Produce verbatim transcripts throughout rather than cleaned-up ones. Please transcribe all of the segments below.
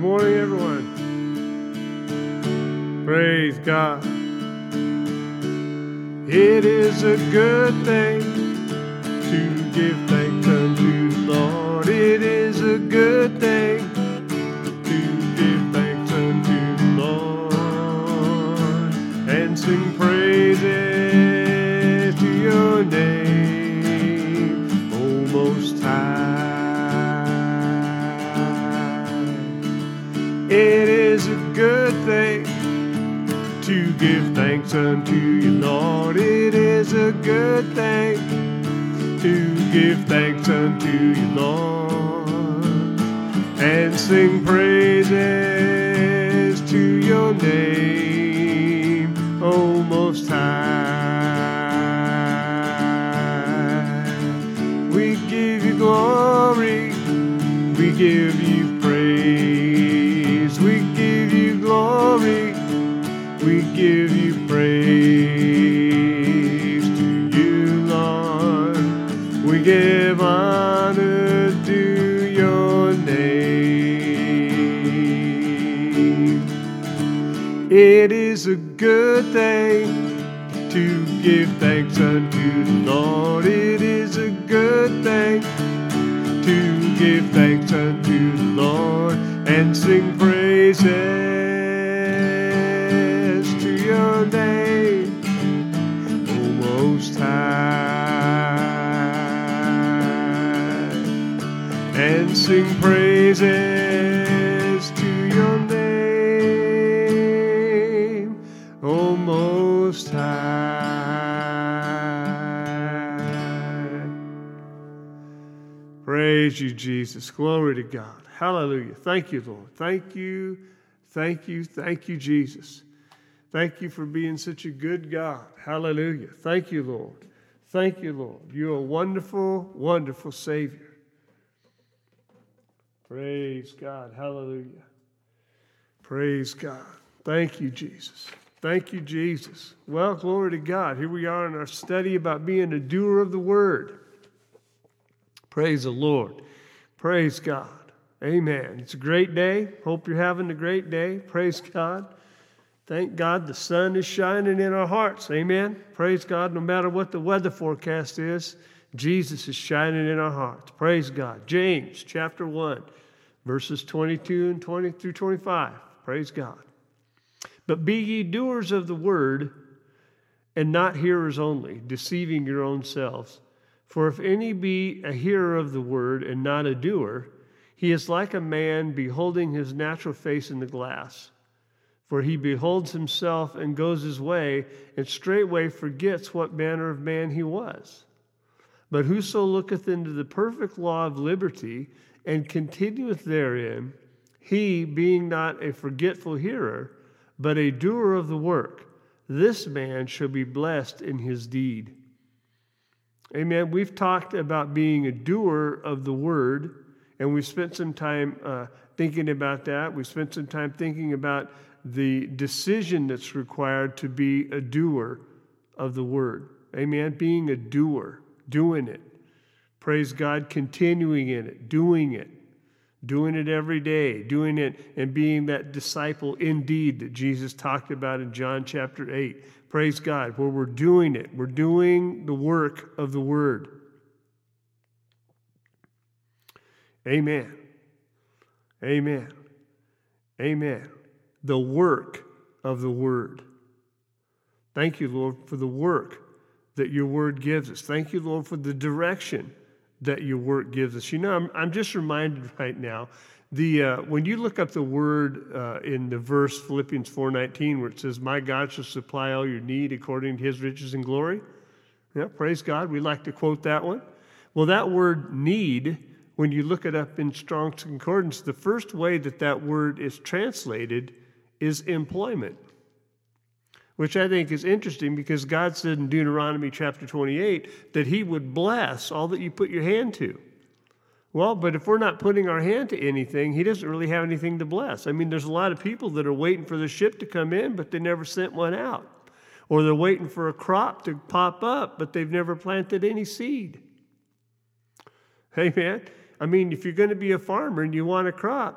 morning, everyone. Praise God. It is a good thing to give thanks unto the Lord. It is a good thing to give thanks unto the Lord and sing praises to your name, O Most High. It is a good thing to give thanks unto you, Lord. It is a good thing to give thanks unto you, Lord, and sing praises to your name, O Most High. We give you glory, we give you praise, we give you glory, we give you praise to you, Lord. We give honor to your name. It is a good thing to give thanks unto the Lord. It is a good thing to give thanks unto the Lord and sing praises your name, O Most High, and sing praises to your name, O Most High. Praise you, Jesus. Glory to God. Hallelujah. Thank you, Lord. Thank you, thank you, thank you, Jesus. Thank you for being such a good God. Hallelujah. Thank you, Lord. Thank you, Lord. You're a wonderful, wonderful Savior. Praise God. Hallelujah. Praise God. Thank you, Jesus. Thank you, Jesus. Well, glory to God. Here we are in our study about being a doer of the word. Praise the Lord. Praise God. Amen. It's a great day. Hope you're having a great day. Praise God. Thank God the sun is shining in our hearts. Amen. Praise God. No matter what the weather forecast is, Jesus is shining in our hearts. Praise God. James chapter one, verses twenty-two and twenty through twenty-five. Praise God. But be ye doers of the word, and not hearers only, deceiving your own selves. For if any be a hearer of the word and not a doer, he is like a man beholding his natural face in the glass. For he beholds himself and goes his way, and straightway forgets what manner of man he was. But whoso looketh into the perfect law of liberty, and continueth therein, he, being not a forgetful hearer, but a doer of the work, this man shall be blessed in his deed. Amen. We've talked about being a doer of the word, and we've spent some time uh, thinking about that. We spent some time thinking about the decision that's required to be a doer of the word. Amen. Being a doer, doing it. Praise God, continuing in it, doing it. Doing it every day, doing it and being that disciple indeed that Jesus talked about in John chapter eight. Praise God, where we're doing it. We're doing the work of the word. Amen. Amen. Amen. The work of the word. Thank you, Lord, for the work that your word gives us. Thank you, Lord, for the direction that your word gives us. You know, I'm, I'm just reminded right now, the uh, when you look up the word uh, in the verse Philippians four nineteen, where it says, "My God shall supply all your need according to his riches and glory." Yeah, praise God. We like to quote that one. Well, that word need, when you look it up in Strong's Concordance, the first way that that word is translated is employment, which I think is interesting because God said in Deuteronomy chapter twenty-eight that he would bless all that you put your hand to. Well, but if we're not putting our hand to anything, he doesn't really have anything to bless. I mean, there's a lot of people that are waiting for the ship to come in, but they never sent one out. Or they're waiting for a crop to pop up, but they've never planted any seed. Hey, man, I mean, if you're going to be a farmer and you want a crop,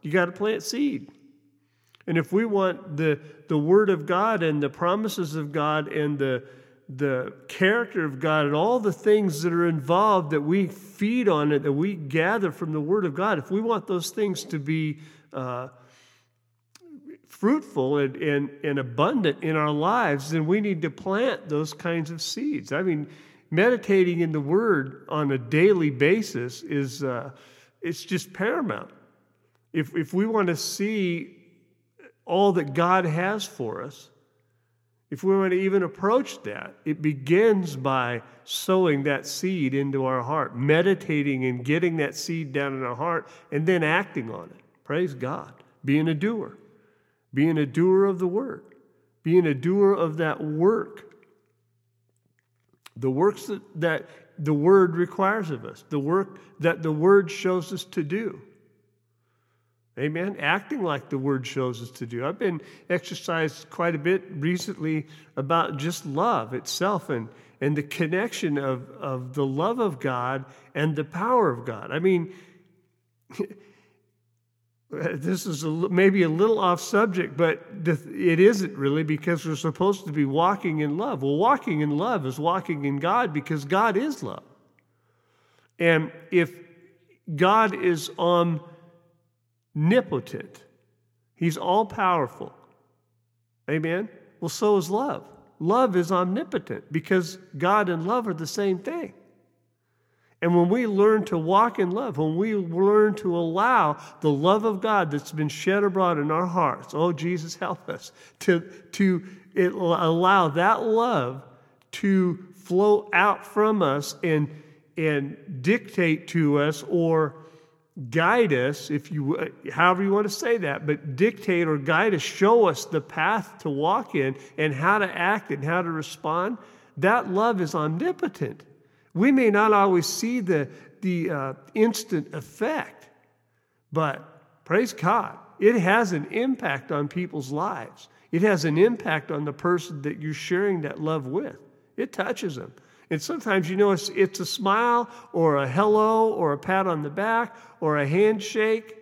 you got to plant seed. And if we want the, the Word of God and the promises of God and the, the character of God and all the things that are involved that we feed on it, that we gather from the Word of God, if we want those things to be uh, fruitful and, and, and abundant in our lives, then we need to plant those kinds of seeds. I mean, meditating in the Word on a daily basis is uh, it's just paramount. If if we want to see all that God has for us, if we want to even approach that, it begins by sowing that seed into our heart, meditating and getting that seed down in our heart, and then acting on it. Praise God. Being a doer. Being a doer of the Word. Being a doer of that work. The works that, that the Word requires of us. The work that the Word shows us to do. Amen? Acting like the Word shows us to do. I've been exercised quite a bit recently about just love itself and, and the connection of, of the love of God and the power of God. I mean, this is a, maybe a little off subject, but it isn't really, because we're supposed to be walking in love. Well, walking in love is walking in God, because God is love. And if God is omnipotent, He's all-powerful. Amen? Well, so is love. Love is omnipotent, because God and love are the same thing. And when we learn to walk in love, when we learn to allow the love of God that's been shed abroad in our hearts, oh, Jesus, help us, to, to it, allow that love to flow out from us and, and dictate to us, or guide us, if you, however you want to say that, but dictate or guide us, show us the path to walk in and how to act and how to respond, that love is omnipotent. We may not always see the, the uh, instant effect, but praise God, it has an impact on people's lives. It has an impact on the person that you're sharing that love with. It touches them. And sometimes, you know, it's, it's a smile or a hello or a pat on the back or a handshake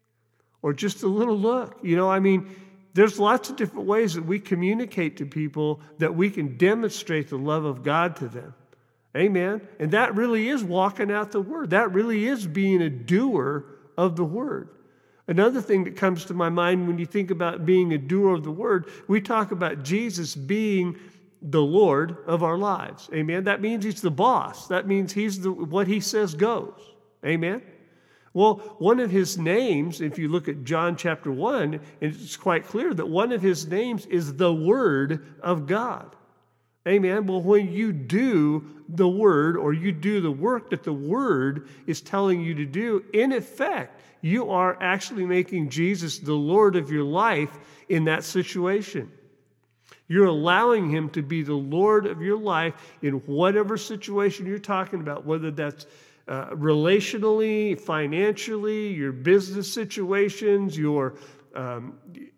or just a little look. You know, I mean, there's lots of different ways that we communicate to people that we can demonstrate the love of God to them. Amen. And that really is walking out the Word. That really is being a doer of the Word. Another thing that comes to my mind when you think about being a doer of the Word, we talk about Jesus being the Lord of our lives. Amen. That means He's the boss. That means He's the what He says goes. Amen. Well, one of His names, if you look at John chapter one, it's quite clear that one of His names is the Word of God. Amen. Well, when you do the Word, or you do the work that the Word is telling you to do, in effect, you are actually making Jesus the Lord of your life in that situation. You're allowing Him to be the Lord of your life in whatever situation you're talking about, whether that's uh, relationally, financially, your business situations, your, um,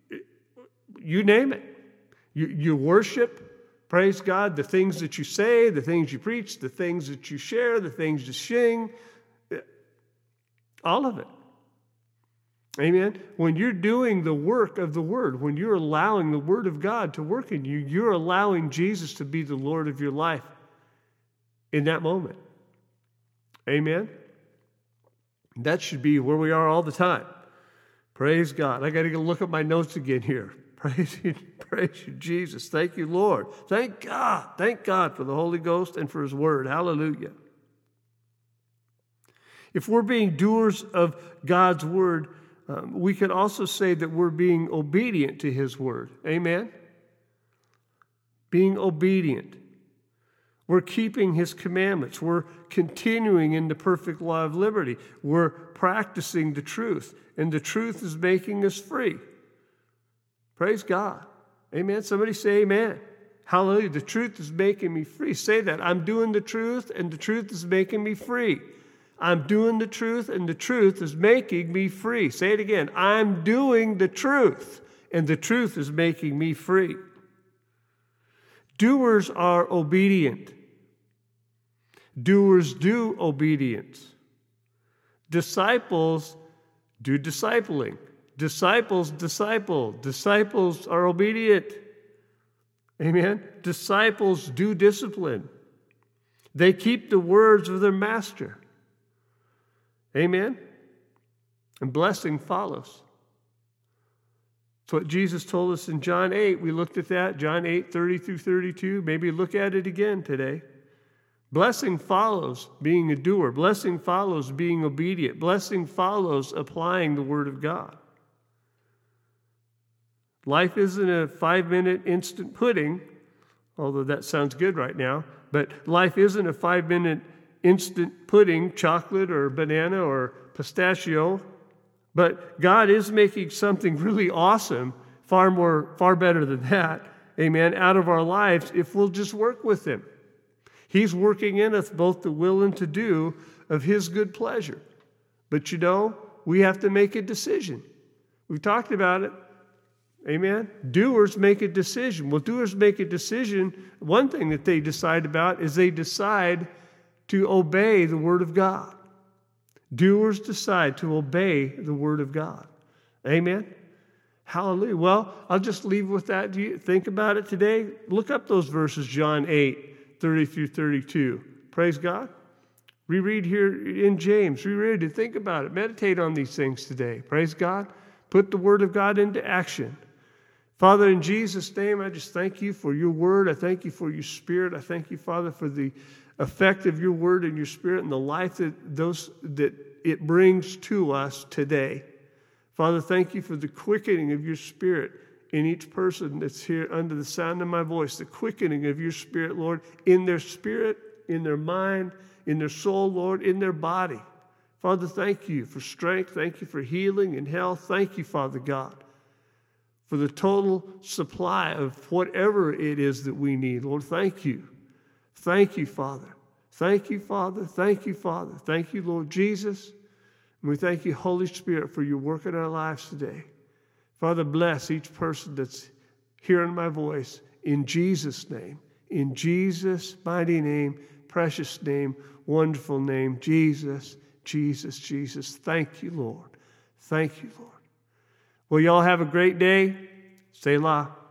you name it. You, you worship. Praise God, the things that you say, the things you preach, the things that you share, the things you sing, all of it. Amen? When you're doing the work of the Word, when you're allowing the Word of God to work in you, you're allowing Jesus to be the Lord of your life in that moment. Amen? That should be where we are all the time. Praise God. I got to go look at my notes again here. Praise you, praise you, Jesus. Thank you, Lord. Thank God. Thank God for the Holy Ghost and for His Word. Hallelujah. If we're being doers of God's Word, um, we could also say that we're being obedient to His Word. Amen? Being obedient. We're keeping His commandments. We're continuing in the perfect law of liberty. We're practicing the truth, and the truth is making us free. Praise God. Amen. Somebody say amen. Hallelujah. The truth is making me free. Say that. I'm doing the truth, and the truth is making me free. I'm doing the truth, and the truth is making me free. Say it again. I'm doing the truth, and the truth is making me free. Doers are obedient. Doers do obedience. Disciples do discipling. Disciples disciple. Disciples are obedient. Amen. Disciples do discipline. They keep the words of their master. Amen. And blessing follows. That's what Jesus told us in John eight. We looked at that, John eight, thirty through thirty-two. Maybe look at it again today. Blessing follows being a doer. Blessing follows being obedient. Blessing follows applying the Word of God. Life isn't a five-minute instant pudding, although that sounds good right now, but life isn't a five-minute instant pudding, chocolate or banana or pistachio, but God is making something really awesome, far more, far better than that, amen, out of our lives if we'll just work with Him. He's working in us both the will and to do of His good pleasure. But you know, we have to make a decision. We've talked about it. Amen? Doers make a decision. Well, doers make a decision. One thing that they decide about is they decide to obey the Word of God. Doers decide to obey the Word of God. Amen? Hallelujah. Well, I'll just leave with that. Do you think about it today? Look up those verses, John eight, thirty through thirty-two. Praise God. Reread here in James. Reread it. Think about it. Meditate on these things today. Praise God. Put the Word of God into action. Father, in Jesus' name, I just thank you for your Word. I thank you for your Spirit. I thank you, Father, for the effect of your Word and your Spirit and the life that those that it brings to us today. Father, thank you for the quickening of your Spirit in each person that's here under the sound of my voice, the quickening of your Spirit, Lord, in their spirit, in their mind, in their soul, Lord, in their body. Father, thank you for strength. Thank you for healing and health. Thank you, Father God, for the total supply of whatever it is that we need. Lord, thank you. Thank you, Father. Thank you, Father. Thank you, Father. Thank you, Lord Jesus. And we thank you, Holy Spirit, for your work in our lives today. Father, bless each person that's hearing my voice in Jesus' name. In Jesus' mighty name, precious name, wonderful name, Jesus, Jesus, Jesus. Thank you, Lord. Thank you, Lord. Well, y'all have a great day. Selah.